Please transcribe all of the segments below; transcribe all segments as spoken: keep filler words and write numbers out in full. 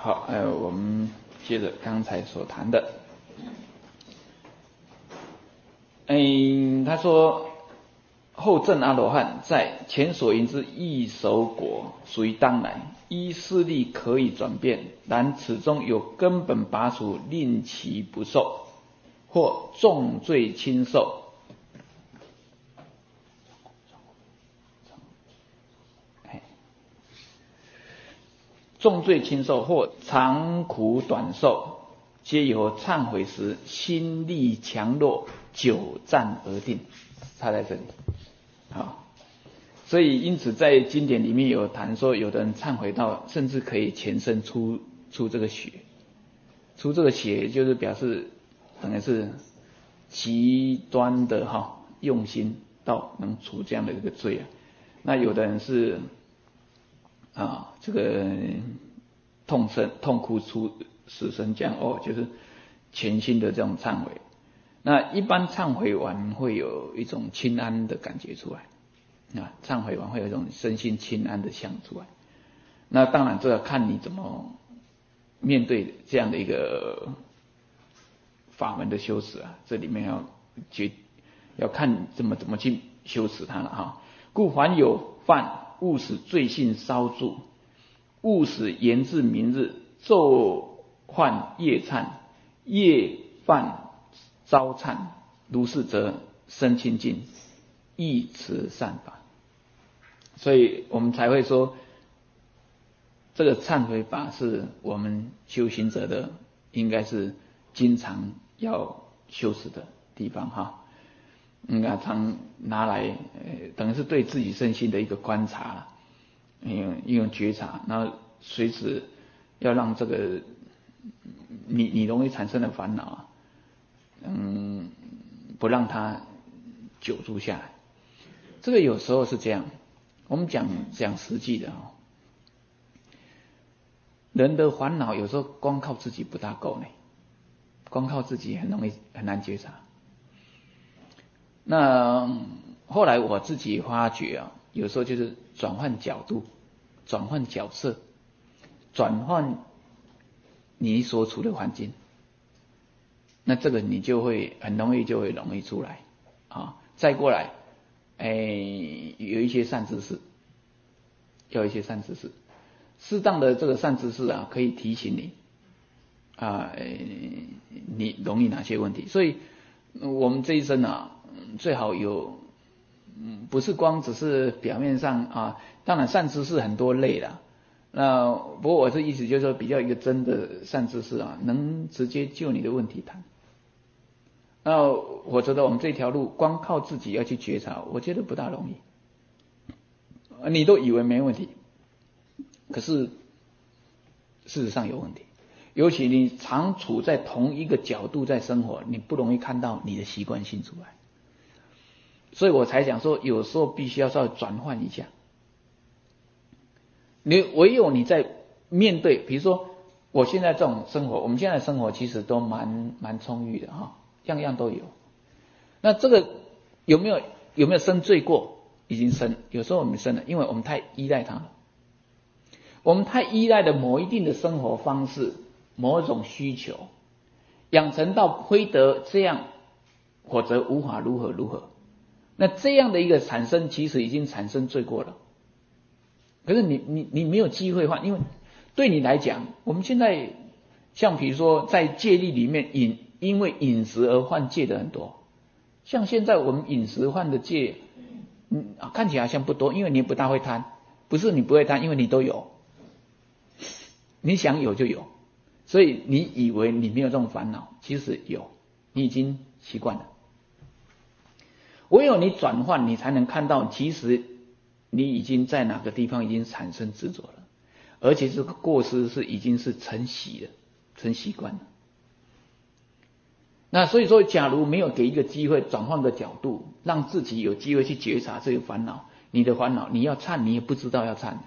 好，呃，我们接着刚才所谈的，嗯，他说后证阿罗汉在前所言之异熟果属于当然，依势力可以转变，然此中有根本拔除，令其不受，或重罪轻受。重罪轻受或长苦短受，皆由忏悔时心力强弱久暂而定。差在这里，好，所以因此在经典里面有谈说，有的人忏悔到甚至可以全身出出这个血，出这个血就是表示等于是极端的哈用心到能除这样的一个罪啊。那有的人是啊，这个痛声痛哭出死神降哦，就是全新的这种忏悔。那一般忏悔完会有一种清安的感觉出来啊，忏悔完会有一种身心清安的相出来。那当然这要看你怎么面对这样的一个法门的修持啊，这里面要决要看你怎么怎么去修持它了哈。故凡有犯，勿使罪性稍住，勿使延至明日，昼犯夜忏，夜犯朝忏，如是则身清净，亦持善法。所以我们才会说，这个忏悔法是我们修行者的应该是经常要修持的地方哈。应该常拿来，呃，等于是对自己身心的一个观察了，一种觉察，然后随时要让这个你你容易产生的烦恼啊，嗯，不让它久住下来。这个有时候是这样，我们讲讲实际的哦，人的烦恼有时候光靠自己不大够呢，光靠自己很容易很难觉察。那后来我自己发觉啊，有时候就是转换角度，转换角色，转换你所处的环境，那这个你就会很容易就会容易出来啊。再过来，哎，有一些善知识，要一些善知识，适当的这个善知识啊，可以提醒你啊，你容易哪些问题。所以我们这一生啊，最好有，嗯，不是光只是表面上啊，当然善知识很多类啦。那不过我这意思就是说，比较一个真的善知识啊，能直接就你的问题谈。那我觉得我们这条路光靠自己要去觉察，我觉得不大容易。你都以为没问题，可是事实上有问题。尤其你常处在同一个角度在生活，你不容易看到你的习惯性出来。所以我才讲说，有时候必须要稍微转换一下。你唯有你在面对，比如说我现在这种生活，我们现在的生活其实都蛮蛮充裕的哈，样样都有。那这个有没有有没有生罪过？已经生，有时候我们生了，因为我们太依赖它了。我们太依赖的某一定的生活方式，某一种需求，养成到非得这样，否则无法如何如何。那这样的一个产生，其实已经产生罪过了。可是你你你没有机会换，因为对你来讲，我们现在像比如说在戒律里面饮，因为饮食而犯戒的很多。像现在我们饮食犯的戒，嗯，看起来好像不多，因为你不大会贪，不是你不会贪，因为你都有，你想有就有，所以你以为你没有这种烦恼，其实有，你已经习惯了。唯有你转换，你才能看到，其实你已经在哪个地方已经产生执着了，而且这个过失是已经是成习了，成习惯了。那所以说，假如没有给一个机会转换个角度，让自己有机会去觉察这个烦恼，你的烦恼你要忏，你也不知道要忏，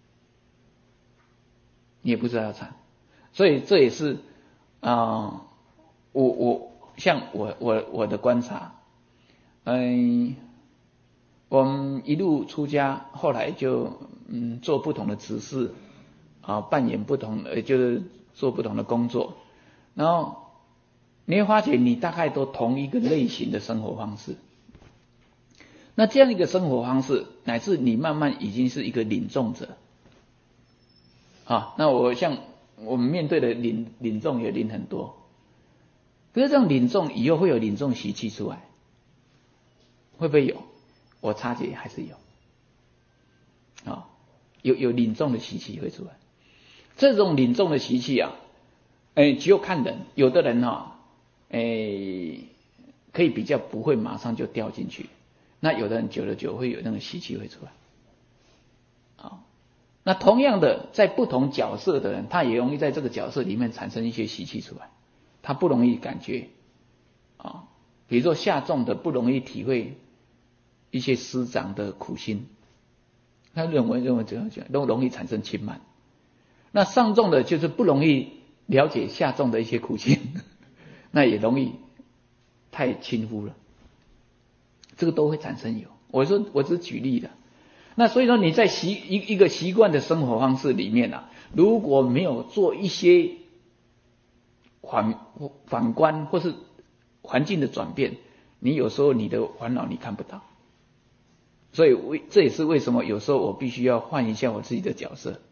你也不知道要忏。所以这也是啊、呃，我我像我我我的观察。嗯，我们一路出家，后来就嗯做不同的执事啊，扮演不同的，就是做不同的工作，然后你会发觉你大概都同一个类型的生活方式。那这样一个生活方式，乃至你慢慢已经是一个领众者啊。那我像我们面对的领领众也领很多，可是这种领众以后会有领众习气出来，会不会有？我察觉还是有啊，有有领众的习气会出来。这种领众的习气啊，哎，只有看人，有的人哈、啊，哎，可以比较不会马上就掉进去。那有的人久了久会有那个习气会出来，啊，那同样的，在不同角色的人，他也容易在这个角色里面产生一些习气出来，他不容易感觉，啊，比如说下众的不容易体会一些师长的苦心，他认为认为这样讲都容易产生轻慢，那上众的就是不容易了解下众的一些苦心，那也容易太轻忽了。这个都会产生有，我说我只是举例的。那所以说你在习一一个习惯的生活方式里面啊，如果没有做一些反反观或是环境的转变，你有时候你的烦恼你看不到。所以为这也是为什么有时候我必须要换一下我自己的角色。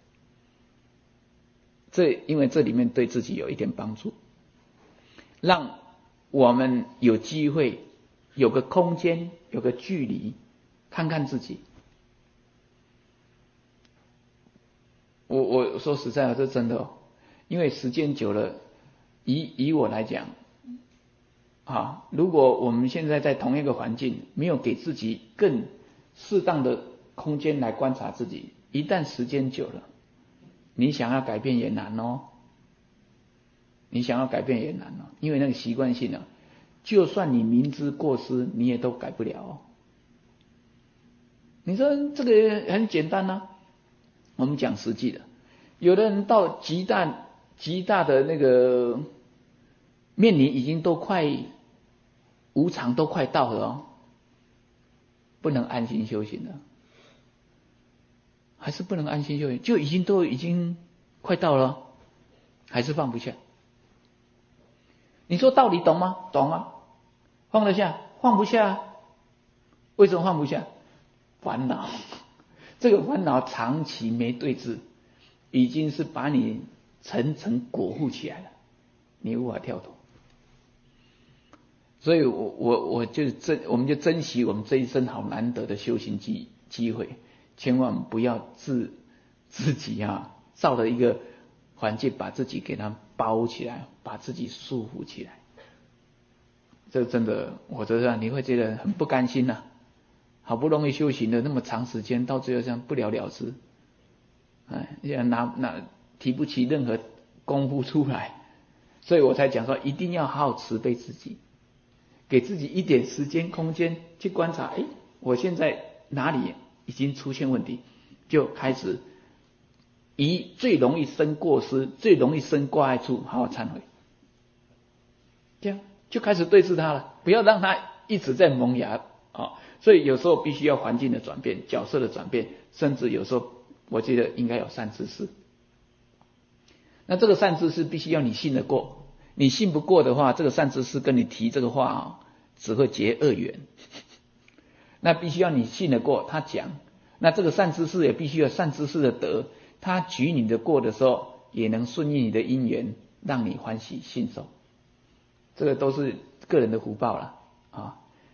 这因为这里面对自己有一点帮助，让我们有机会。有个空间，有个距离，看看自己。我我说实在的，这真的哦，因为时间久了，以以我来讲，啊，如果我们现在在同一个环境，没有给自己更适当的空间来观察自己，一旦时间久了，你想要改变也难哦。你想要改变也难哦，因为那个习惯性啊。就算你明知过失，你也都改不了哦。你说这个很简单啊，我们讲实际的，有的人到极大极大的那个面临已经都快无常都快到了哦，不能安心修行了，还是不能安心修行，就已经都已经快到了，还是放不下。你说道理懂吗？懂啊，放得下？放不下。为什么放不下？烦恼，这个烦恼长期没对治，已经是把你层层裹缚起来了，你无法跳脱。所以我我我就珍，我们就珍惜我们这一生好难得的修行机机会，千万不要自自己啊造了一个环境，把自己给它包起来，把自己束缚起来。这真的，我觉得你会觉得很不甘心呐、啊。好不容易修行了那么长时间，到最后这样不了了之，哎，也拿拿提不起任何功夫出来，所以我才讲说，一定要好好慈悲自己，给自己一点时间空间去观察，哎，我现在哪里已经出现问题，就开始以最容易生过失、最容易生挂碍处好好忏悔，这样就开始对治它了，不要让它一直在萌芽啊。所以有时候必须要环境的转变、角色的转变，甚至有时候我觉得应该有善知识。那这个善知识必须要你信得过，你信不过的话，这个善知识跟你提这个话啊，只会结恶缘。那必须要你信得过，他讲，那这个善知识也必须有善知识的德，他举你的过的时候，也能顺应你的因缘，让你欢喜信受。这个都是个人的福报了啊。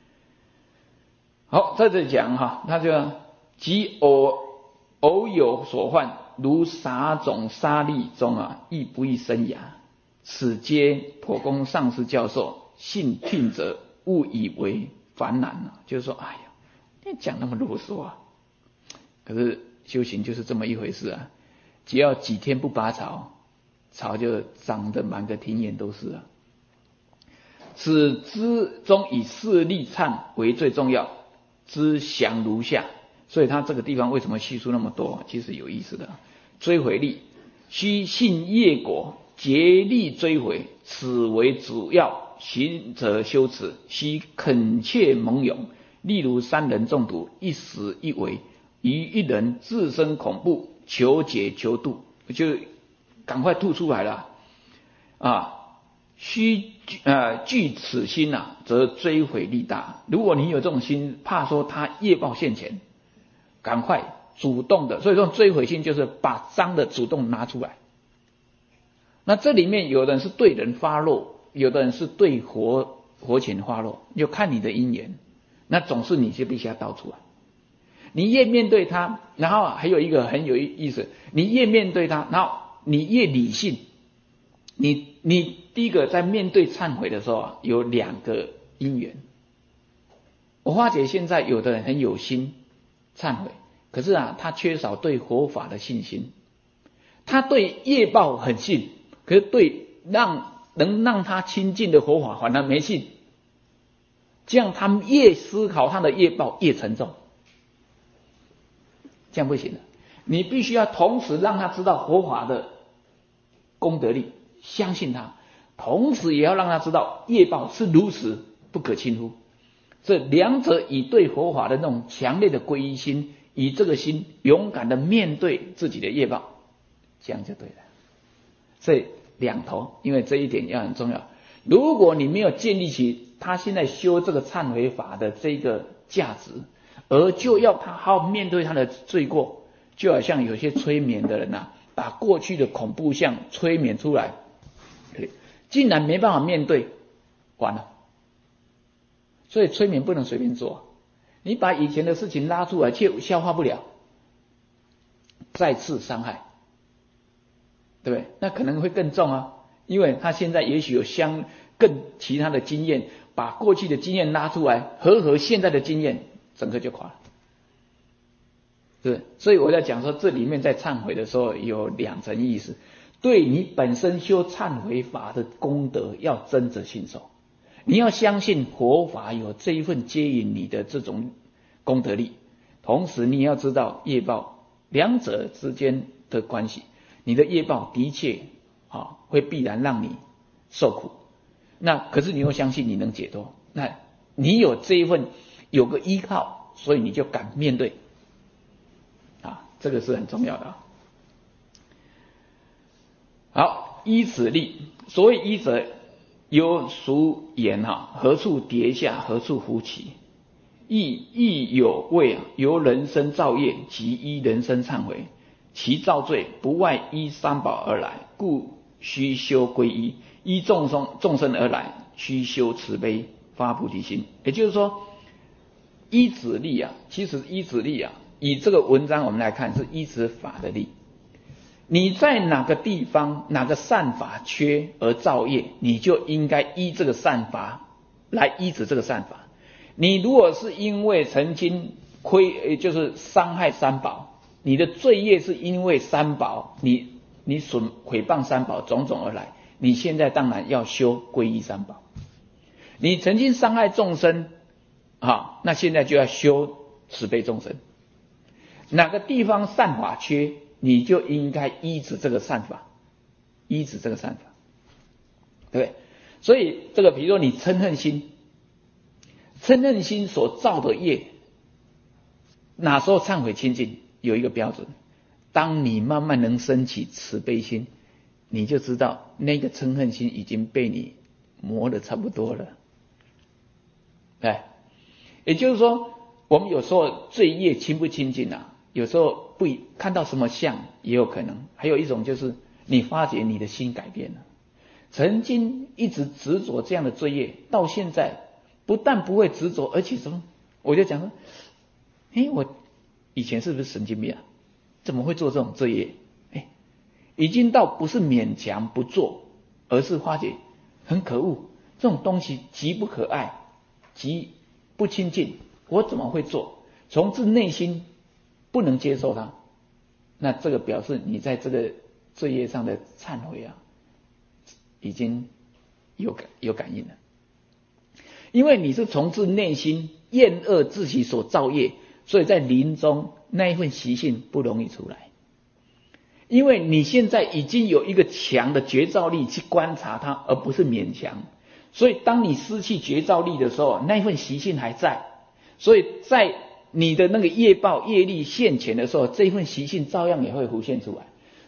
好，在这里讲哈，他就即偶偶有所患，如撒种沙粒中啊，亦不易生芽。此皆颇公上师教授，信听者误以为烦难啊。就是说，哎呀，你讲那么啰嗦啊。可是修行就是这么一回事啊，只要几天不拔草，草就长得满个庭园都是啊。此之中以四力忏为最重要。知详如下，所以他这个地方为什么叙述那么多？其实有意思的。追回力，须信业果，竭力追回，此为主要。行者修持，须恳切蒙勇。例如三人中毒，一死一危，于一人自身恐怖，求解求度， 就赶快吐出来了啊。须呃惧此心啊，则追悔力大。如果你有这种心，怕说他业报现前，赶快主动的，所以说追悔心就是把脏的主动拿出来。那这里面有的人是对人发落，有的人是对活活钱发落，就看你的因缘。那总是你就必须要倒出来。你越面对他，然后还有一个很有意思，你越面对他，然后你越理性。你你第一个在面对忏悔的时候啊，有两个因缘。我发觉现在有的人很有心忏悔，可是啊，他缺少对佛法的信心。他对业报很信，可是对让能让他亲近的佛法反而没信。这样他越思考他的业报越沉重，这样不行的。你必须要同时让他知道佛法的功德力，相信他，同时也要让他知道业报是如此不可轻忽。这两者以对佛法的那种强烈的皈依心，以这个心勇敢的面对自己的业报，这样就对了。这两头，因为这一点要很重要。如果你没有建立起他现在修这个忏悔法的这个价值，而就要他好好面对他的罪过，就好像有些催眠的人啊，把过去的恐怖相催眠出来，竟然没办法面对，完了。所以催眠不能随便做，你把以前的事情拉出来却消化不了，再次伤害，对不对？那可能会更重啊，因为他现在也许有相更其他的经验，把过去的经验拉出来，合合现在的经验，整个就垮了。是，所以我在讲说，这里面在忏悔的时候有两层意思，对你本身修忏悔法的功德要真着信受，你要相信佛法有这一份接引你的这种功德力，同时你也要知道业报两者之间的关系，你的业报的确啊会必然让你受苦，那可是你又相信你能解脱，那你有这一份有个依靠，所以你就敢面对啊，这个是很重要的啊。好，依此力，所谓依者，有俗言哈，何处跌下，何处扶起。亦亦有谓啊，由人生造业及依人生忏悔，其造罪不外依三宝而来，故须修皈依；依众生众生而来，须修慈悲，发菩提心。也就是说，依止力啊，其实依止力啊，以这个文章我们来看是依止法的力。你在哪个地方哪个善法缺而造业，你就应该依这个善法来依止这个善法。你如果是因为曾经亏，就是伤害三宝，你的罪业是因为三宝，你你损毁谤三宝种种而来，你现在当然要修皈依三宝。你曾经伤害众生啊，那现在就要修慈悲众生。哪个地方善法缺，你就应该依止这个善法，依止这个善法，对不对？所以这个比如说你嗔恨心，嗔恨心所造的业，哪时候忏悔清净？有一个标准，当你慢慢能升起慈悲心，你就知道那个嗔恨心已经被你磨得差不多了。对，也就是说，我们有时候罪业清不清净啊？有时候不看到什么相也有可能，还有一种就是你发觉你的心改变了，曾经一直执着这样的罪业，到现在不但不会执着，而且什么？我就讲说，哎，我以前是不是神经病啊？怎么会做这种罪业？哎，已经到不是勉强不做，而是发觉很可恶，这种东西极不可爱，极不亲近，我怎么会做？从自内心不能接受它，那这个表示你在这个罪业上的忏悔啊，已经有感有感应了。因为你是从自内心厌恶自己所造业，所以在临终那一份习性不容易出来。因为你现在已经有一个强的觉照力去观察它，而不是勉强，所以当你失去觉照力的时候，那一份习性还在，所以在你的那个业报业力现前的时候，这一份习性照样也会浮现出来。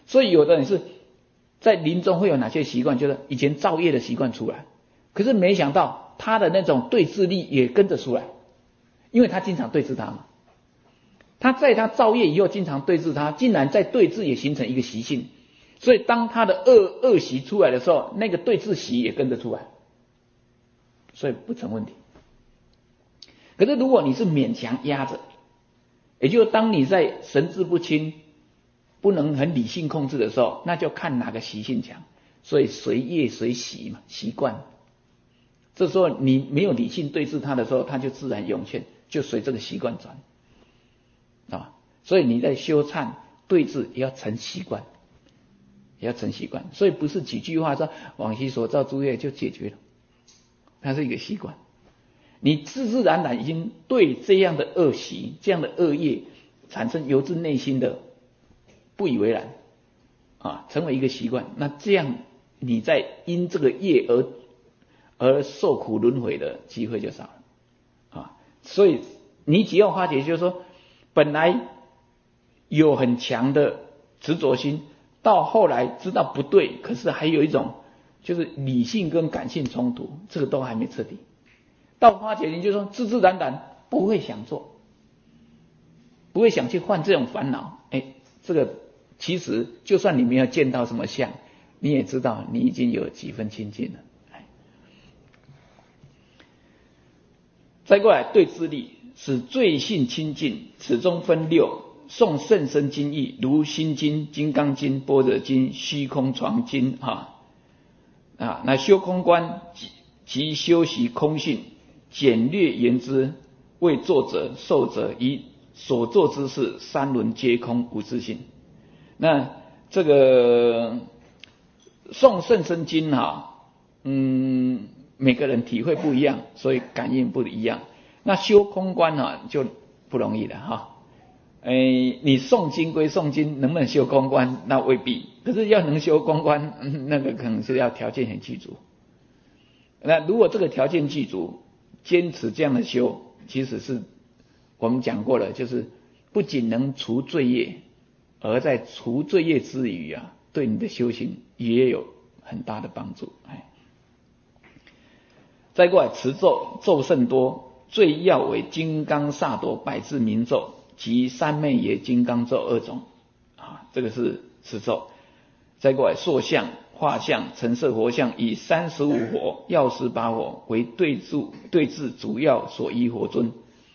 所以有的人是在临终会有哪些习惯，就是以前造业的习惯出来，可是没想到他的那种对峙力也跟着出来，因为他经常对峙他嘛。他在他造业以后经常对峙他，竟然在对峙也形成一个习性，所以当他的恶恶习出来的时候，那个对峙习也跟着出来，所以不成问题。可是如果你是勉强压着，也就是当你在神志不清不能很理性控制的时候，那就看哪个习性强，所以随业随习嘛，习惯。这时候你没有理性对峙他的时候，他就自然涌现，就随这个习惯转啊。所以你在修忏对峙也要成习惯，也要成习惯。所以不是几句话说往昔所造诸业就解决了，它是一个习惯。你自自然然已经对这样的恶习、这样的恶业产生由自内心的不以为然啊，成为一个习惯。那这样你在因这个业而而受苦轮回的机会就少了啊。所以你只要发觉，就是说，本来有很强的执着心，到后来知道不对，可是还有一种就是理性跟感性冲突，这个都还没彻底。到发觉你就说自自然然不会想做，不会想去换这种烦恼，哎，这个其实就算你没有见到什么相，你也知道你已经有几分清净了。再过来对治力，使罪性清净，此中分六：诵甚深经义，如心经、金刚经、般若经、虚空藏经哈啊。那修空观及修习空性，简略言之，为作者、受者以所作之事三轮皆空无自性。那这个诵甚深经哈，嗯。每个人体会不一样，所以感应不一样。那修空观啊就不容易了哈。诶，你诵经归诵经，能不能修空观那未必。可是要能修空观，嗯，那个可能是要条件很具足。那如果这个条件具足，坚持这样的修，其实是我们讲过了，就是不仅能除罪业，而在除罪业之余啊，对你的修行也有很大的帮助。哎。再过来持咒，咒甚多，最要为金刚萨埵百字明咒及三昧耶金刚咒二种啊，这个是持咒。再过来塑像、画像、成色活像，以三十五火、药师八火为对治对治主要所依火尊。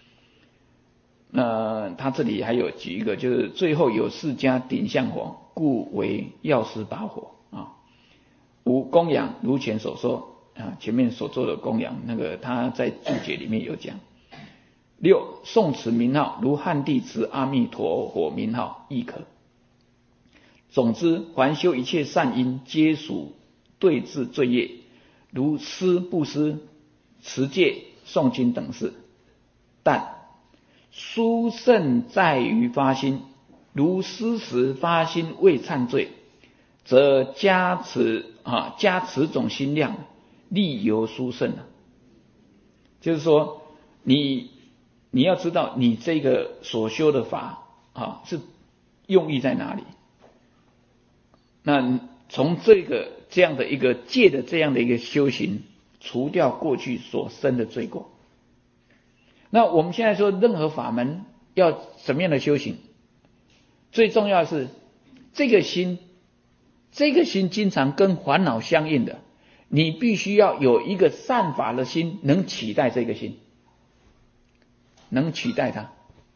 那他这里还有举一个，就是最后有四家顶相火，故为药师八火啊。五供养，如前所说。啊，前面所做的供养，那个他在注解里面有讲。六，诵持名号，如汉地持阿弥陀佛名号亦可。总之，凡修一切善因，皆属对治罪业，如施布施、持戒、诵经等事。但殊胜在于发心，如施时发心为忏罪，则加持啊加持种心量。力由殊胜啊，就是说你你要知道你这个所修的法啊是用意在哪里。那从这个这样的一个戒的这样的一个修行，除掉过去所生的罪过。那我们现在说任何法门要什么样的修行，最重要的是这个心，这个心经常跟烦恼相应的。你必须要有一个善法的心，能取代这个心，能取代它。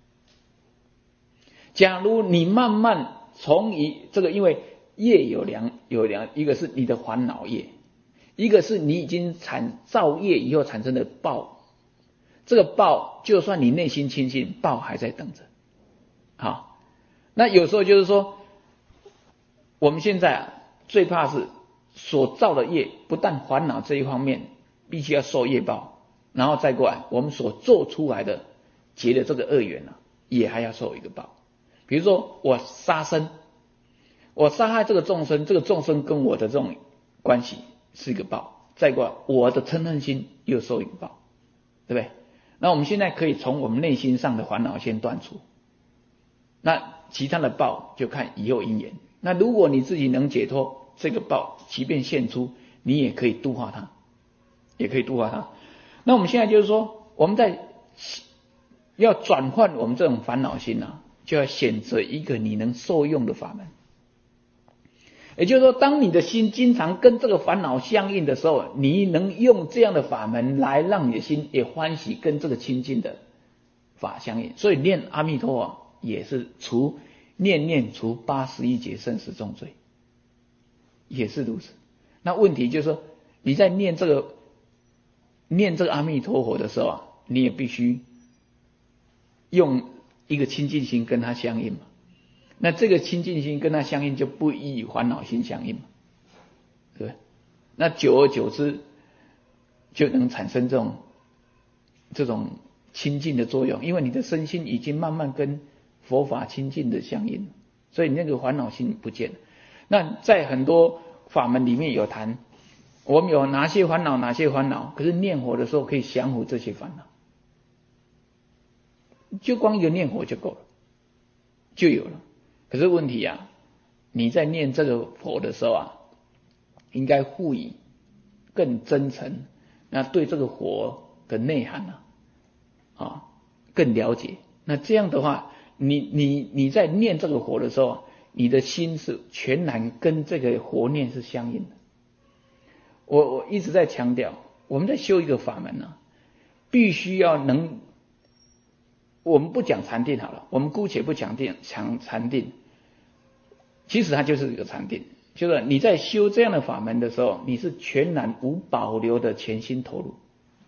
假如你慢慢从一这个，因为业有两有两，一个是你的烦恼业，一个是你已经产造业以后产生的报。这个报，就算你内心清净，报还在等着。好，那有时候就是说，我们现在啊，最怕是。所造的业，不但烦恼这一方面必须要受业报，然后再过来我们所做出来的结的这个恶缘啊，也还要受一个报。比如说我杀生，我杀害这个众生，这个众生跟我的这种关系是一个报，再过来我的嗔恨心又受一个报，对不对？那我们现在可以从我们内心上的烦恼先断除，那其他的报就看以后因缘。 那如果你自己能解脱，这个报即便现出，你也可以度化它，也可以度化它。那我们现在就是说，我们在要转换我们这种烦恼心啊，就要选择一个你能受用的法门。也就是说，当你的心经常跟这个烦恼相应的时候，你能用这样的法门来让你的心也欢喜跟这个清净的法相应。所以念阿弥陀佛也是除念念除八十一劫生死重罪，也是如此。那问题就是说，你在念这个念这个阿弥陀佛的时候啊，你也必须用一个清净心跟它相应嘛。那这个清净心跟它相应，就不易与烦恼心相应嘛，对不对？那久而久之，就能产生这种这种清净的作用，因为你的身心已经慢慢跟佛法清净的相应，所以那个烦恼心不见了。那在很多法门里面有谈，我们有哪些烦恼，哪些烦恼，可是念佛的时候可以降伏这些烦恼，就光一个念佛就够了，就有了。可是问题啊，你在念这个佛的时候啊，应该赋予更真诚，那对这个佛的内涵啊，啊更了解。那这样的话，你你你在念这个佛的时候，你的心是全然跟这个佛念是相应的。我我一直在强调，我们在修一个法门呢、啊，必须要能。我们不讲禅定好了，我们姑且不讲定讲禅定，其实它就是一个禅定，就是你在修这样的法门的时候，你是全然无保留的全心投入。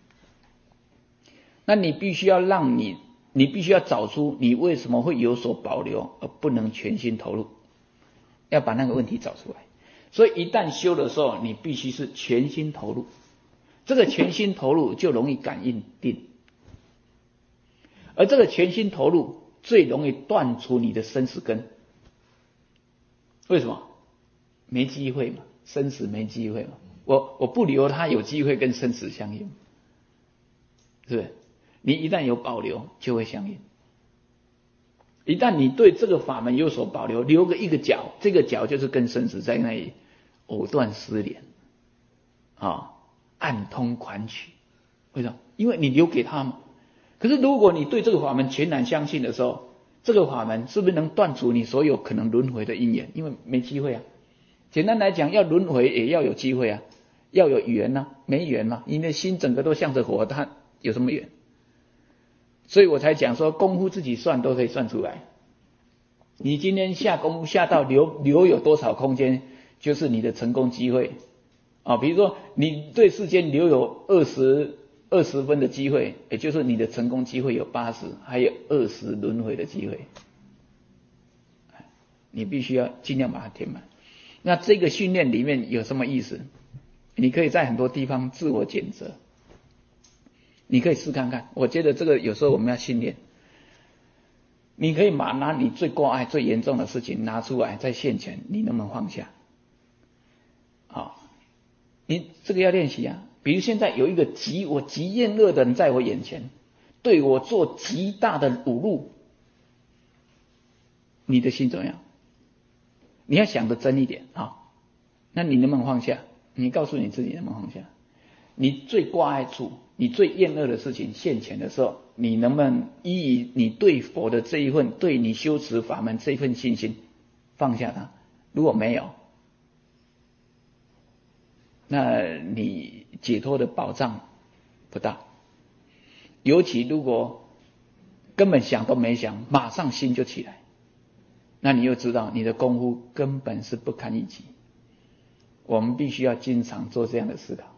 那你必须要让你，你必须要找出你为什么会有所保留而不能全心投入，要把那个问题找出来。所以一旦修的时候，你必须是全心投入，这个全心投入就容易感应定。而这个全心投入最容易断除你的生死根，为什么？没机会嘛，生死没机会嘛。我我不留它有机会跟生死相应，是不是？你一旦有保留，就会相应。一旦你对这个法门有所保留，留个一个角，这个角就是跟生死在那里藕断丝连，啊，暗通款曲。为什么？因为你留给他嘛。可是如果你对这个法门全然相信的时候，这个法门是不是能断除你所有可能轮回的因缘？因为没机会啊。简单来讲，要轮回也要有机会啊，要有缘啊，没缘嘛，你的心整个都向着佛，它有什么缘？所以我才讲说，功夫自己算都可以算出来。你今天下功夫下到留留有多少空间，就是你的成功机会啊。比如说你对世间留有二十。二十分的机会，也就是你的成功机会有八十，还有二十轮回的机会，你必须要尽量把它填满。那这个训练里面有什么意思？你可以在很多地方自我检责，你可以试看看。我觉得这个有时候我们要训练，你可以把拿你最挂碍、最严重的事情拿出来在现前，你能不能放下？好，你这个要练习啊。比如现在有一个极我极厌恶的人在我眼前，对我做极大的侮辱，你的心怎么样？你要想得真一点啊。那你能不能放下？你告诉你自己能不能放下？你最挂碍处，你最厌恶的事情现前的时候，你能不能依你对佛的这一份，对你修持法门这一份信心放下它？如果没有，那你解脱的保障不大。尤其如果根本想都没想，马上心就起来，那你又知道你的功夫根本是不堪一击。我们必须要经常做这样的思考。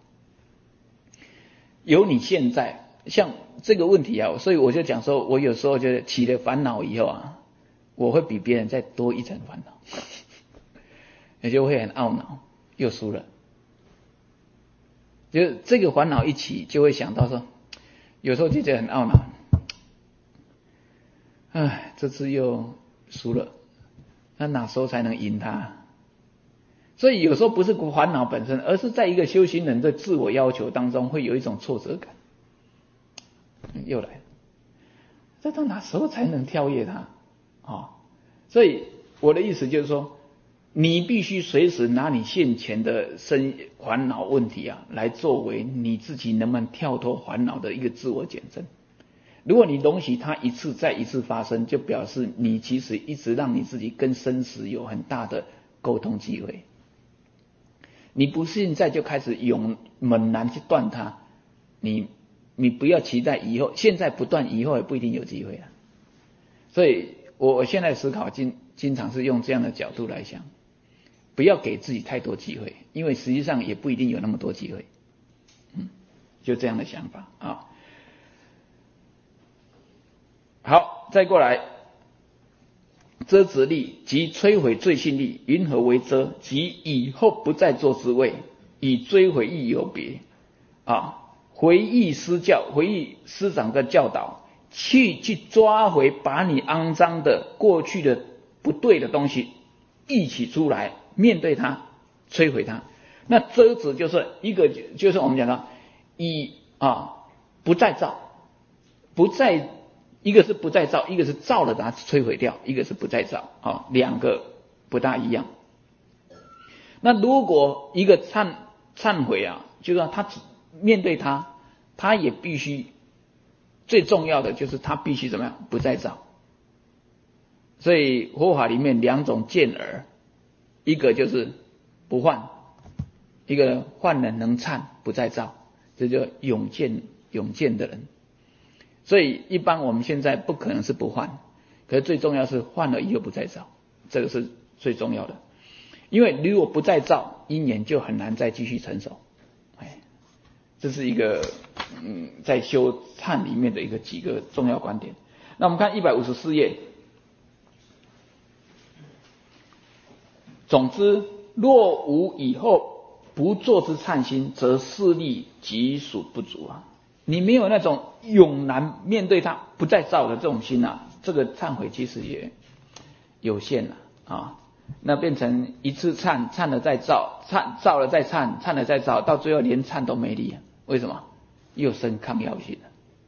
有你现在像这个问题啊，所以我就讲说，我有时候就起了烦恼以后啊，我会比别人再多一层烦恼，也就会很懊恼，又输了。就这个烦恼一起，就会想到说，有时候就觉得很懊恼，唉，这次又输了，那哪时候才能赢他？所以有时候不是烦恼本身，而是在一个修行人的自我要求当中，会有一种挫折感。又来了，这到哪时候才能跳跃它？哦，所以我的意思就是说， 你必须随时拿你现前的生烦恼问题啊，来作为你自己能不能跳脱烦恼的一个自我检证。如果你容许它一次再一次发生，就表示你其实一直让你自己跟生死有很大的沟通机会。你不是现在就开始勇猛然去断它，你你不要期待以后，现在不断，以后也不一定有机会了。所以我我现在思考经经常是用这样的角度来想，不要给自己太多机会，因为实际上也不一定有那么多机会。嗯，就这样的想法啊。好，再过来，遮止力及摧毁罪性力，云何为遮？即以后不再做之谓，与追悔亦有别啊。回忆师教，回忆师长的教导，去去抓回把你肮脏的过去的不对的东西一起出来，面对它，摧毁它。那遮止就是一个，就是我们讲到以啊不再造，不再。一个是不再造，一个是造了把它摧毁掉，一个是不再造啊，两个不大一样。那如果一个忏忏悔啊，就是说他面对他，他也必须最重要的就是他必须怎么样不再造。所以佛法里面两种见耳，一个就是不犯，一个犯了能忏不再造，这就永见永见的人。所以一般我们现在不可能是不犯，可是最重要是犯了以后不再造，这个是最重要的。因为如果不再造，因缘就很难再继续成熟。哎，这是一个嗯在修忏里面的一个几个重要观点。那我们看一百五十四页。总之，若无以后不做之忏心，则势力即属不足啊。你没有那种勇然面对它不再造的这种心啊，这个忏悔其实也有限了啊。那变成一次忏，忏了再造，忏造了再忏，忏了再造，到最后连忏都没力。为什么？又生抗药性了。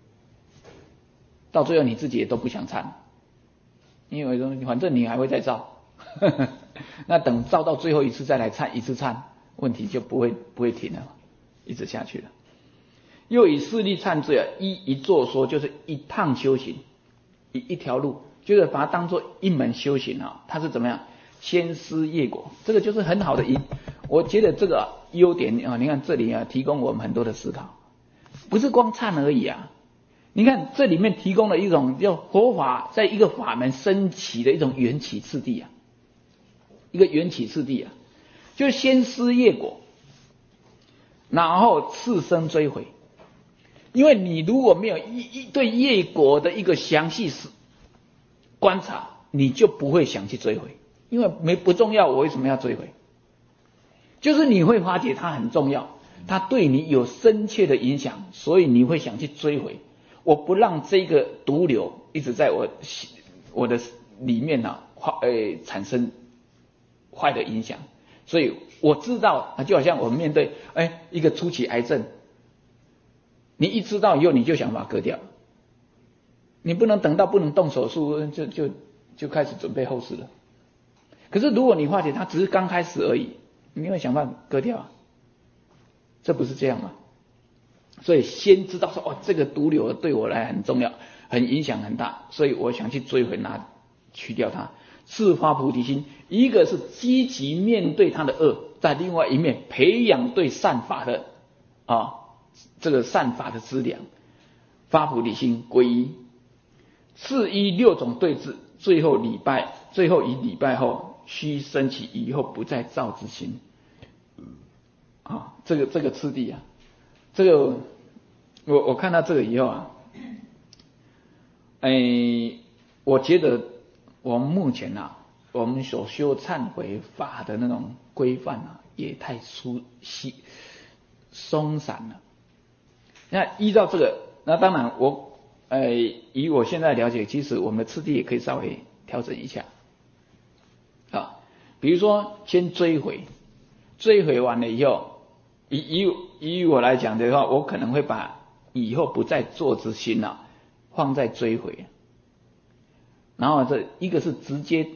到最后你自己也都不想忏，因为说反正你还会再造，那等造到最后一次再来忏一次忏，问题就不会不会停了，一直下去了。又以势力忏罪啊，一一作说就是一趟修行，一一条路，就是把它当做一门修行啊。它是怎么样？先思业果，这个就是很好的一，我觉得这个优点啊，你看这里啊，提供我们很多的思考，不是光忏而已啊。你看这里面提供了一种叫佛法在一个法门升起的一种缘起次第啊，一个缘起次第啊，就是先思业果，然后次生追悔。因为你如果没有一一对业果的一个详细观察，你就不会想去追悔，因为没不重要，我为什么要追悔？就是你会发觉它很重要，它对你有深切的影响，所以你会想去追悔。我不让这个毒瘤一直在我我的里面呢、啊，呃产生坏的影响，所以我知道，就好像我们面对哎一个初期癌症。你一知道以后，你就想把它割掉，你不能等到不能动手术，就就就开始准备后事了。可是如果你发觉它只是刚开始而已，你会想办法割掉啊，这不是这样吗？所以先知道说，哦，这个毒瘤对我来很重要，很影响很大，所以我想去追回拿去掉它，自发菩提心。一个是积极面对它的恶，在另外一面培养对善法的啊。这个善法的资粮，发菩提心皈依，是依六种对治，最后礼拜，最后以礼拜后，须升起以后不再造之心。啊，这个这个次第啊，这个我我看到这个以后啊，哎，我觉得我们目前啊，我们所修忏悔法的那种规范啊，也太粗细松散了。那依照这个，那当然我呃以我现在了解，其实我们的次第也可以稍微调整一下啊。比如说先追回，追回完了以后，以以以我来讲的话，我可能会把以后不再做之心啊放在追回，然后这一个是直接单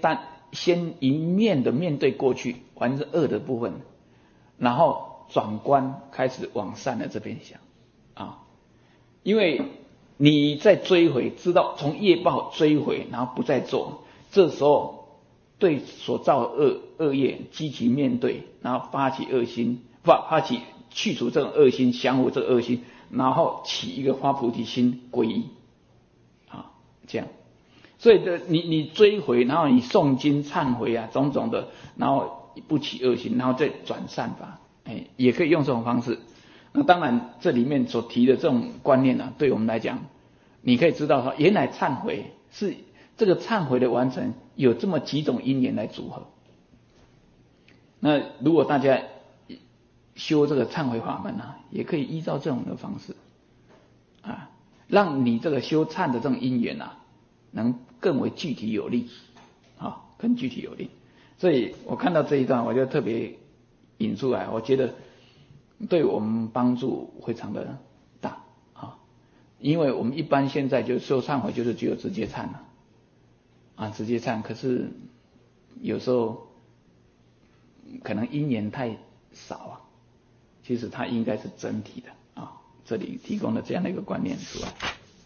先一面的面对过去，完成恶的部分，然后转观开始往善的这边想啊，因为你在追回，知道从业报追回，然后不再做，这时候对所造的恶恶业积极面对，然后发起恶心，发发起去除这种恶心，降服这个恶心，然后起一个发菩提心皈依啊，这样。所以的你你追回，然后你诵经忏悔啊，种种的，然后不起恶心，然后再转善法，哎，也可以用这种方式。那当然，这里面所提的这种观念呢、啊，对我们来讲，你可以知道说，原来忏悔是这个忏悔的完成有这么几种因缘来组合。那如果大家修这个忏悔法门啊，也可以依照这种的方式啊，让你这个修忏的这种因缘啊，能更为具体有力啊，更具体有力。所以我看到这一段，我就特别引出来，我觉得对我们帮助非常的大啊，因为我们一般现在就修忏悔就是只有直接忏了啊，直接忏，可是有时候可能因缘太少啊，其实它应该是整体的啊，这里提供了这样的一个观念出来。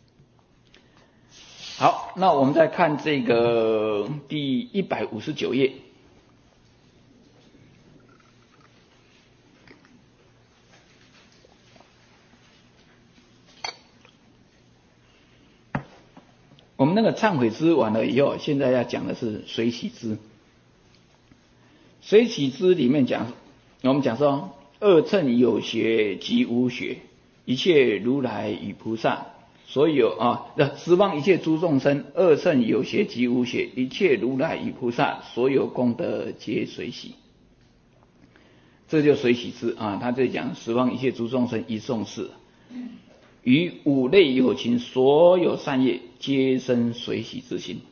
好，那我们再看这个第一百五十九页。我们那个忏悔之完了以后，现在要讲的是随喜之。随喜之里面讲，我们讲说二乘有学及无学，一切如来与菩萨。所有啊，十方一切诸众生，二乘有学及无学，一切如来与菩萨，所有功德皆随喜。这就随喜之啊，他这讲十方一切诸众生一众事，于五类有情，所有善业皆生随喜之心。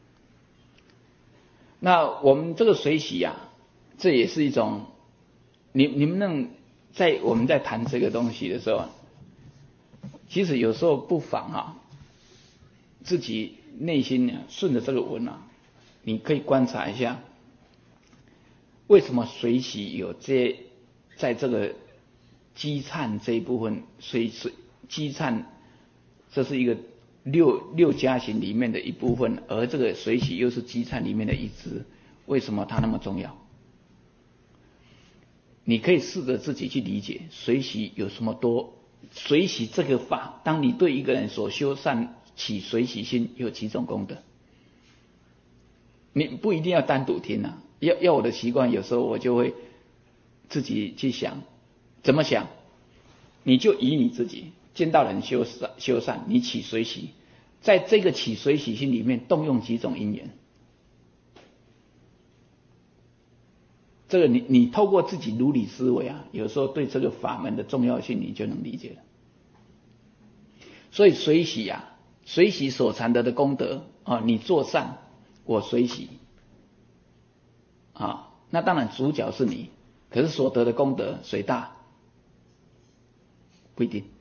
那我们这个随喜啊，这也是一种，你你们能在我们在谈这个东西的时候，其实有时候不妨啊，自己内心啊顺着这个文啊，你可以观察一下，为什么随喜有这在这个积忏这一部分，随随积忏，这是一个六六加行里面的一部分，而这个随喜又是积忏里面的一支，为什么它那么重要？你可以试着自己去理解随喜有什么多。随喜这个法，当你对一个人所修善起随喜心，有几种功德。你不一定要单独听啊，要要我的习惯，有时候我就会自己去想，怎么想？你就以你自己见到人修善修善，你起随喜，在这个起随喜心里面动用几种因缘。这个你你透过自己如理思维啊，有时候对这个法门的重要性你就能理解了。所以随喜啊，随喜所缠得的功德啊，你做善，我随喜啊，那当然主角是你，可是所得的功德谁大？不一定。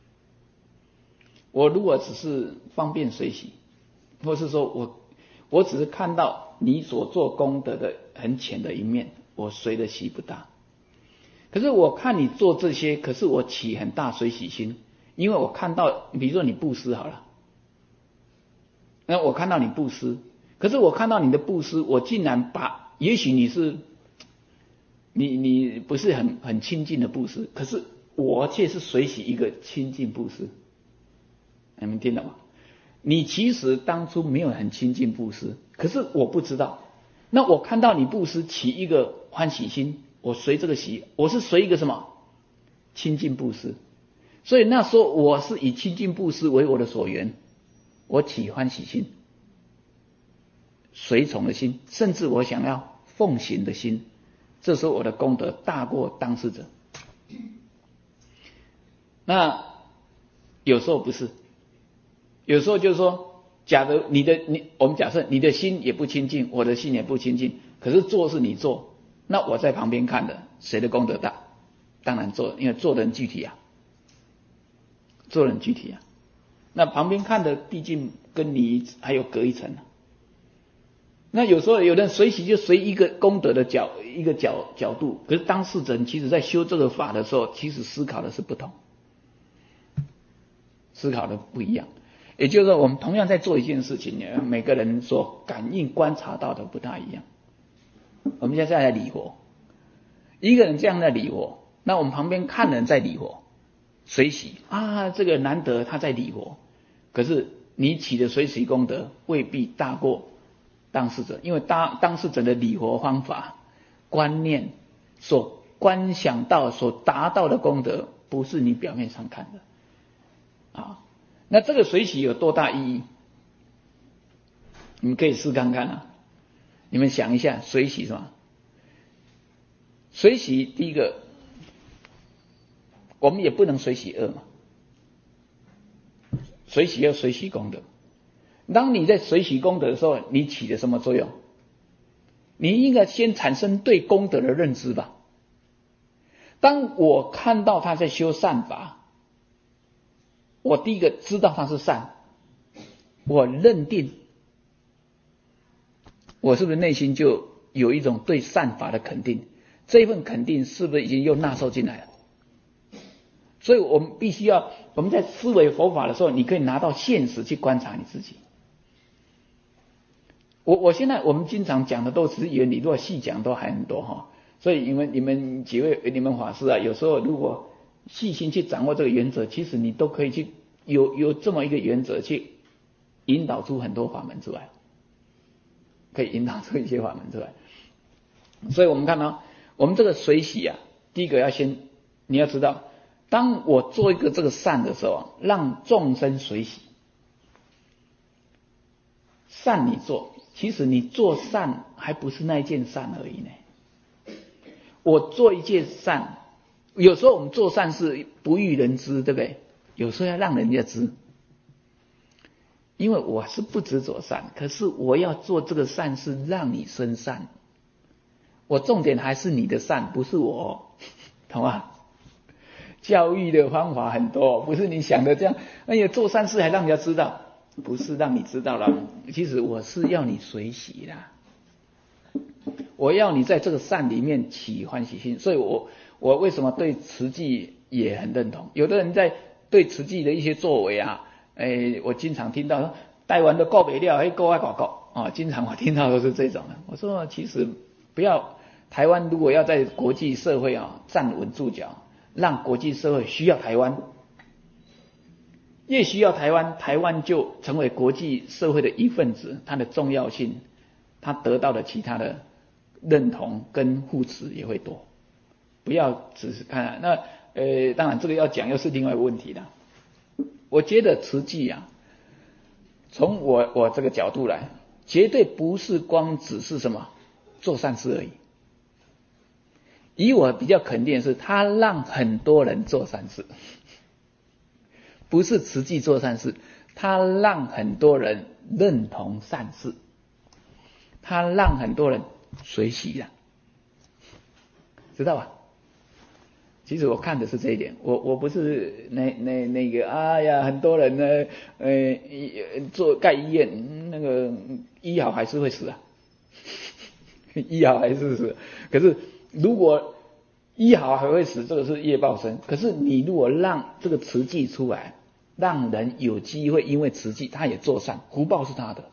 我如果只是方便随喜，或是说我我只是看到你所做功德的很浅的一面，我随的喜不大。可是我看你做这些，可是我起很大随喜心，因为我看到，比如说你布施好了，那我看到你布施，可是我看到你的布施，我竟然把，也许你是你你不是很很亲近的布施，可是我却是随喜一个亲近布施，你们听懂吗？你其实当初没有很亲近布施，可是我不知道。那我看到你布施起一个欢喜心，我随这个喜，我是随一个什么？亲近布施。所以那时候我是以亲近布施为我的所缘，我起欢喜心，随从的心，甚至我想要奉行的心，这时候我的功德大过当事者。那有时候不是，有时候就是说，假如你的你，我们假设你的心也不亲近，我的心也不亲近，可是做是你做，那我在旁边看的，谁的功德大？当然做，因为做的很具体啊，做的很具体啊。那旁边看的毕竟跟你还有隔一层啊， 那有时候有人随喜就随一个功德的角一个角角度，可是当事人其实在修这个法的时候，其实思考的是不同，思考的不一样。也就是说，我们同样在做一件事情，每个人所感应观察到的不大一样。我们现在在礼佛，一个人这样在礼佛，那我们旁边看人在礼佛，随喜啊，这个难得他在礼佛，可是你起的随喜功德未必大过当事者，因为当当事者的礼佛方法、观念所观想到、所达到的功德，不是你表面上看的啊。那这个随喜有多大意义？你们可以试看看啊。你们想一下，随喜是吗？随喜第一个，我们也不能随喜恶嘛。随喜要随喜功德。当你在随喜功德的时候，你起的什么作用？你应该先产生对功德的认知吧。当我看到他在修善法，我第一个知道他是善，我认定，我是不是内心就有一种对善法的肯定？这一份肯定是不是已经又纳受进来了？所以我们必须要，我们在思维佛法的时候，你可以拿到现实去观察你自己。我我现在我们经常讲的都只是原理，如果细讲都还很多哈。所以你们你们几位你们法师啊，有时候如果细心去掌握这个原则，其实你都可以去有有这么一个原则去引导出很多法门出来，可以引导出一些法门出来。所以我们看到我们这个随喜啊，第一个要先你要知道，当我做一个这个善的时候，让众生随喜，善你做，其实你做善还不是那一件善而已呢。我做一件善，有时候我们做善是不欲人知，对不对？有时候要让人家知，因为我是不执着善，可是我要做这个善是让你生善，我重点还是你的善，不是我，懂吗？教育的方法很多，不是你想的这样，哎呀，做善事还让人家知道，不是让你知道了，其实我是要你随喜啦。我要你在这个善里面起欢喜心，所以我我为什么对慈济也很认同？有的人在对慈济的一些作为啊，哎，我经常听到台湾的告北料，哎，国外广告啊，经常我听到都是这种的。我说其实不要，台湾如果要在国际社会啊站稳住脚，让国际社会需要台湾，越需要台湾，台湾就成为国际社会的一份子，它的重要性，它得到的其他的认同跟护持也会多。不要只是看那呃，当然这个要讲又是另外一个问题了。我觉得慈济啊，从我我这个角度来，绝对不是光只是什么做善事而已。以我比较肯定的是，他让很多人做善事，不是慈济做善事，他让很多人认同善事，他让很多人随喜了，知道吧？其实我看的是这一点，我我不是那那那个，哎呀，很多人呢，呃，做盖医院，那个医好还是会死啊，医好还是死。可是如果医好还会死，这个是业报身。可是你如果让这个慈济出来，让人有机会，因为慈济他也做善，福报是他的。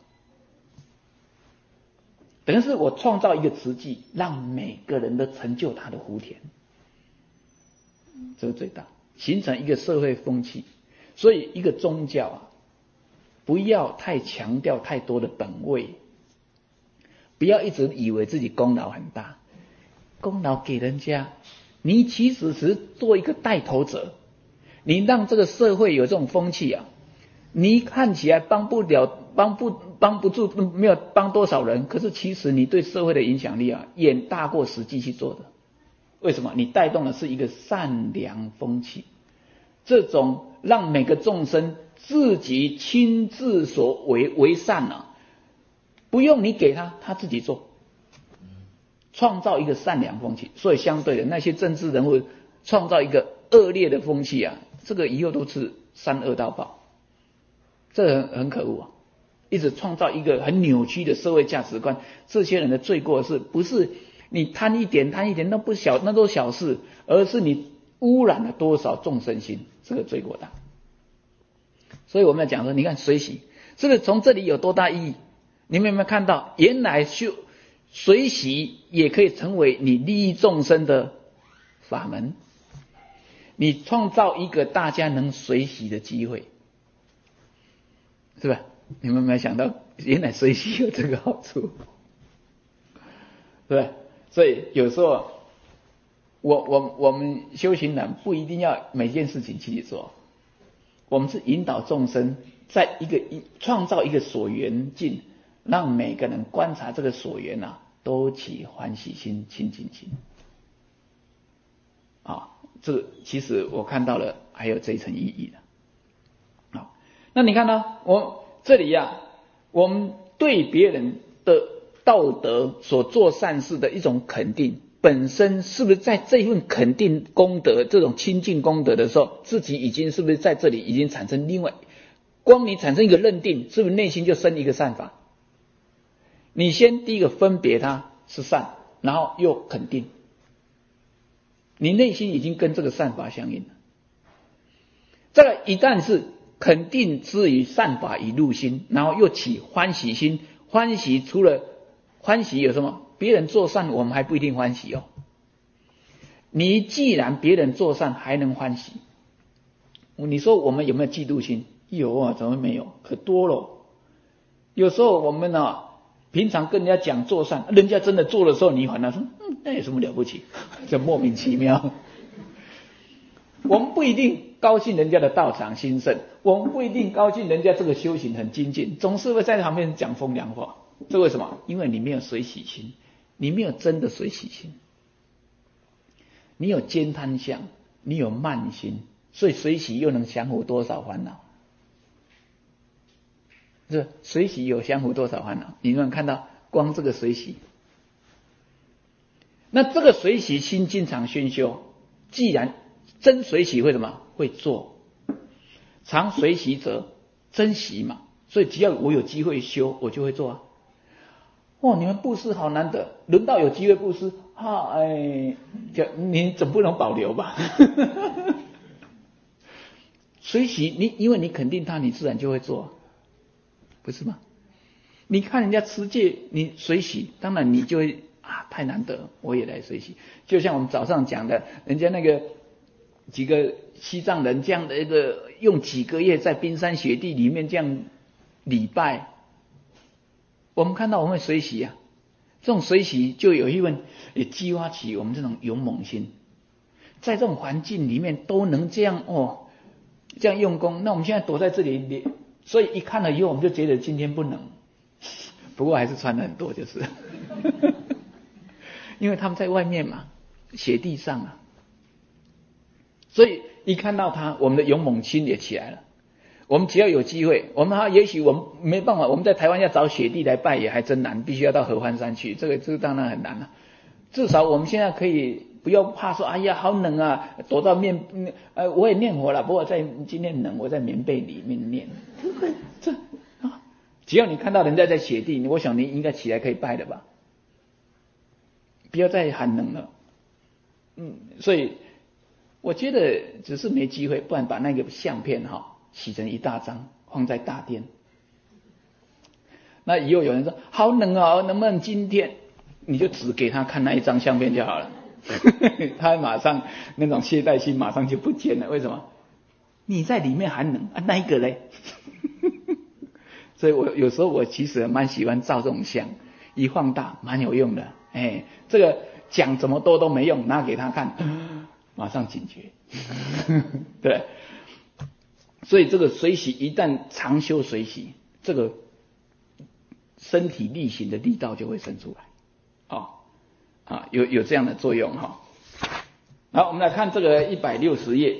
等于是我创造一个慈济，让每个人都成就他的福田。这是最大，形成一个社会风气。所以一个宗教啊，不要太强调太多的本位，不要一直以为自己功劳很大，功劳给人家，你其实只是做一个带头者，你让这个社会有这种风气啊，你看起来帮不了，帮不帮不住，没有帮多少人，可是其实你对社会的影响力啊，远大过实际去做的。为什么？你带动的是一个善良风气，这种让每个众生自己亲自所为为善啊，不用你给他，他自己做，创造一个善良风气。所以相对的，那些政治人物创造一个恶劣的风气啊，这个以后都是三恶道报，这很很可恶啊。 一直创造一个很扭曲的社会价值观。这些人的罪过是不是你贪一点贪一点那不小，那都小事，而是你污染了多少众生心，这个罪过大。所以我们要讲说，你看水洗，是不是从这里有多大意义？你们有没有看到，原来修水洗也可以成为你利益众生的法门，你创造一个大家能水洗的机会，是吧？你们有没有想到，原来水洗有这个好处，对吧？所以有时候我我我们修行人不一定要每件事情去做，我们是引导众生在一个创造一个所缘境，让每个人观察这个所缘啊，都起欢喜心、清净心。啊，这个其实我看到了还有这一层意义的。啊，那你看呢？我这里呀、啊，我们对别人的道德所做善事的一种肯定，本身是不是在这一份肯定功德、这种清净功德的时候，自己已经是不是在这里已经产生另外，光你产生一个认定，是不是内心就生一个善法？你先第一个分别它是善，然后又肯定，你内心已经跟这个善法相应了。再来，一旦是肯定之于善法已入心，然后又起欢喜心，欢喜除了欢喜有什么？别人做善我们还不一定欢喜哦。你既然别人做善还能欢喜，你说我们有没有嫉妒心？有啊，怎么没有？可多了。有时候我们啊，平常跟人家讲做善，人家真的做的时候，你反而说，嗯，那有什么了不起？这莫名其妙。我们不一定高兴人家的道场兴盛，我们不一定高兴人家这个修行很精进，总是会在旁边讲风凉话。这为什么？因为你没有随喜心，你没有真的随喜心，你有兼贪相，你有慢心，所以随喜又能降伏多少烦恼？是随喜有降伏多少烦恼？你们看到光这个随喜，那这个随喜心经常宣修，既然真随喜会什么？会做。常随喜者真喜嘛，所以只要我有机会修，我就会做啊。哦，你们布施好难得，轮到有机会布施，哈、啊，哎，你总不能保留吧？随喜你，因为你肯定他，你自然就会做，不是吗？你看人家持戒，你随喜，当然你就会啊，太难得，我也来随喜。就像我们早上讲的，人家那个几个西藏人这样的一个用几个月在冰山雪地里面这样礼拜，我们看到我们会随喜啊，这种随喜就有一份也激发起我们这种勇猛心，在这种环境里面都能这样哦，这样用功。那我们现在躲在这里，所以一看了以后，我们就觉得今天不能，不过还是穿了很多，就是因为他们在外面嘛，雪地上啊，所以一看到他，我们的勇猛心也起来了。我们只要有机会，我们哈，也许我们没办法，我们在台湾要找雪地来拜也还真难，必须要到合欢山去，这个这个当然很难了。至少我们现在可以不要怕说，哎呀好冷啊，躲到面呃我也念佛了，不过在今天冷，我在棉被里面念。这啊，只要你看到人家在雪地，我想你应该起来可以拜的吧？不要再喊冷了。嗯，所以我觉得只是没机会，不然把那个相片哈。洗成一大张放在大殿，那以后有人说好冷啊，能不能今天你就只给他看那一张相片就好了他马上那种懈怠心马上就不见了。为什么？你在里面寒冷啊，那一个嘞所以我有时候我其实蛮喜欢照这种相，一放大蛮有用的。哎，这个讲怎么多都没用，拿给他看马上警觉对，所以这个随喜一旦常修随喜，这个身体力行的力道就会生出来，哦啊，有有这样的作用哈、哦。好，我们来看这个一百六十页，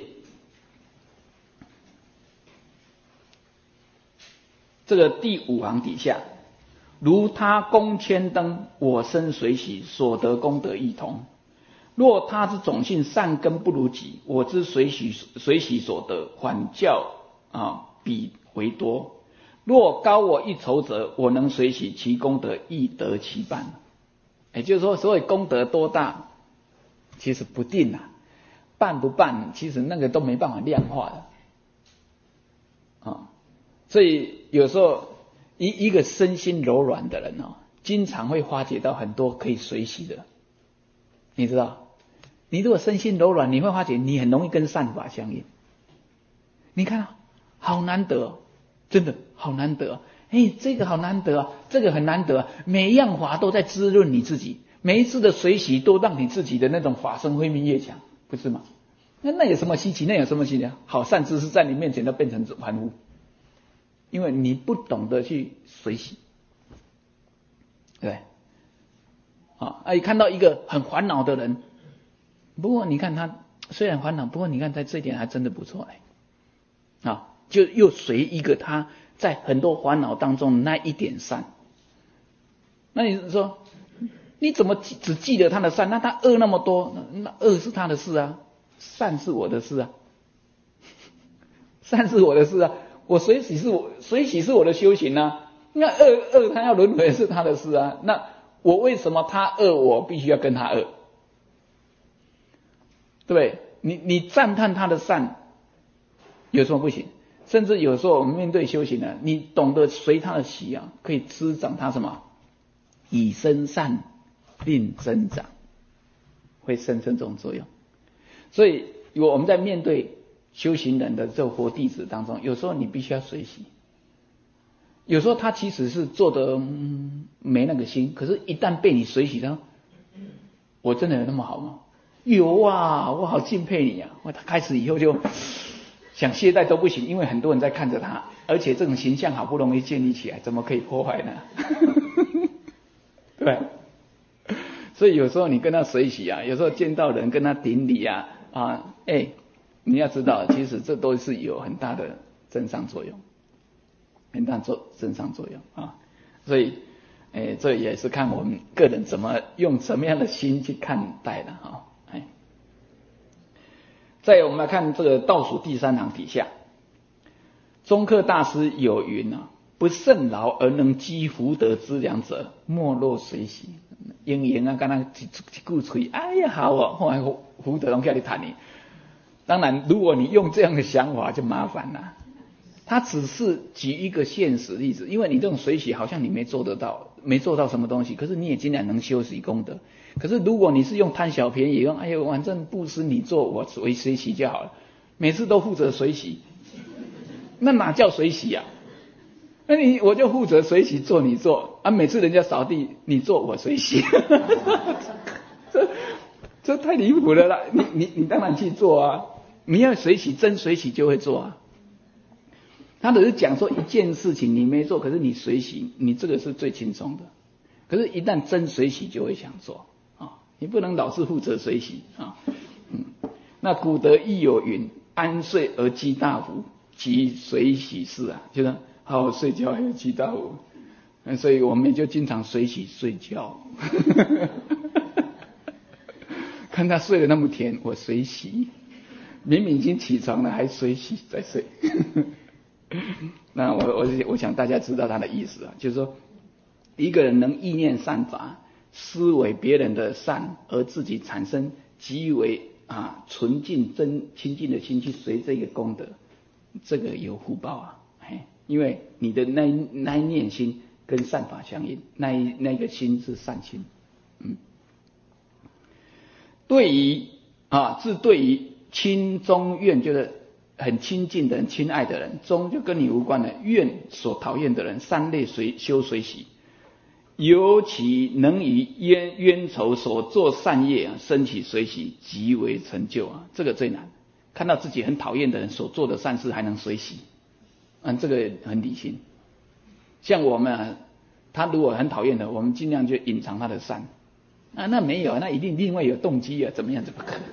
这个第五行底下，如他功千灯，我身随喜，所得功德亦同。若他之种性善根不如己，我之随喜随喜所得，反教啊比为多。 若高我一筹者，我能随喜，其功德亦得其半。也就是说，所谓功德多大，其实不定啊，办不办，其实那个都没办法量化的啊。所以有时候一一个身心柔软的人哦，经常会发觉到很多可以随喜的。你知道，你如果身心柔软，你会发觉你很容易跟善法相应。你看啊，好难得哦，真的好难得哦。哎，这个好难得啊，这个很难得啊，每一样法都在滋润你自己，每一次的随喜都让你自己的那种法身慧命越强，不是吗？那那有什么稀奇？那有什么稀奇啊？好善知识在你面前都变成凡夫，因为你不懂得去随喜，对，啊，哎，看到一个很烦恼的人，不过你看他虽然烦恼，不过你看在这一点还真的不错哎，啊，就又随一个他在很多烦恼当中那一点善。那你说你怎么只记得他的善？那他恶那么多，那恶是他的事啊，善是我的事啊，善是我的事啊，我随喜是我随喜是我的修行啊。那恶恶他要轮回是他的事啊，那我为什么他恶我必须要跟他恶？对不对？你你赞叹他的善有什么不行？甚至有时候我们面对修行呢，你懂得随他的喜啊，可以滋长他什么？以身善令增长，会生生这种作用。所以我们在面对修行人的这活弟子当中，有时候你必须要随喜。有时候他其实是做的、嗯、没那个心，可是一旦被你随喜他，我真的有那么好吗？有啊，我好敬佩你啊！他开始以后就想懈怠都不行，因为很多人在看着他，而且这种形象好不容易建立起来，怎么可以破坏呢？对，所以有时候你跟他随喜啊，有时候见到人跟他顶礼啊，啊，哎，你要知道，其实这都是有很大的增上作用，很大做增上作用啊。所以，哎，这也是看我们个人怎么用什么样的心去看待的哈。哎，再我们来看这个倒数第三行底下，宗喀大师有云啊。不甚劳而能积福德之良者，莫若随喜。应言啊，刚刚一句嘴，哎呀好哦，后来福德拢叫你谈你。当然，如果你用这样的想法就麻烦了。他只是举一个现实例子，因为你这种随喜好像你没做得到，没做到什么东西，可是你也尽量能修习功德。可是如果你是用贪小便宜，用哎呦反正布施你做，我随随喜就好了，每次都负责随喜，那哪叫随喜啊？那你我就负责随喜做你做啊，每次人家扫地你做我随喜，这这太离谱了啦！你你你当然去做啊，你要随喜真随喜就会做啊。他只是讲说一件事情你没做，可是你随喜，你这个是最轻松的。可是，一旦真随喜就会想做啊，你不能老是负责随喜啊。嗯，那古德亦有云：安睡而积大福，即随喜事啊，就是。好好睡觉还有积大福，所以我们也就经常随喜睡觉。看他睡得那么甜，我随喜，明明已经起床了，还随喜再睡。那我我我想大家知道他的意思啊，就是说一个人能意念善法，思维别人的善，而自己产生极为啊纯净真清净的心去随这个功德，这个有福报啊。因为你的那那一念心跟善法相应，那一那个心是善心。嗯，对于啊，是对于亲宗怨，就是很亲近的人、亲爱的人，宗就跟你无关的，怨所讨厌的人，三类随修随喜。尤其能以冤冤仇所做善业啊，升起随喜，极为成就啊，这个最难。看到自己很讨厌的人所做的善事，还能随喜。嗯，这个很理性。像我们啊，他如果很讨厌的，我们尽量就隐藏他的善。啊，那没有，那一定另外有动机啊，怎么样？怎么可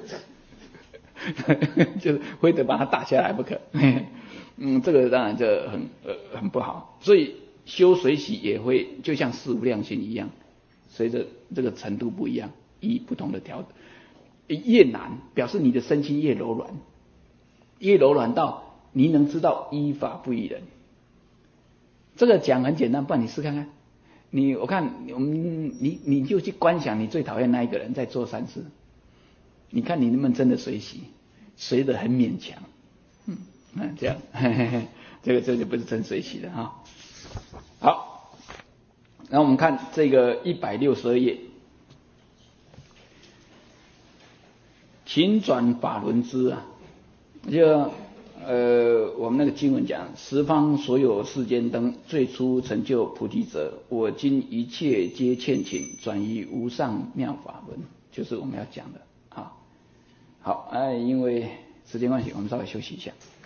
能？就是非得把他打下来不可。嗯，这个当然就很呃很不好。所以修随喜也会就像四无量心一样，随着这个程度不一样，以不同的调。越难，表示你的身心越柔软，越柔软到。你能知道依法不依人， 这个讲很简单，不然你试看看。你我看我们你你就去观想你最讨厌那一个人在做善事，你看你能不能真的随喜，随得很勉强，嗯，那这样，嘿嘿嘿，这个这就不是真随喜的哈。好，然后我们看这个一百六十二页，勤转法轮之啊，就呃我们那个经文讲，十方所有世间灯，最初成就菩提者，我今一切皆欠请，转于无上妙法轮，就是我们要讲的啊。好，哎，因为时间关系，我们稍微休息一下。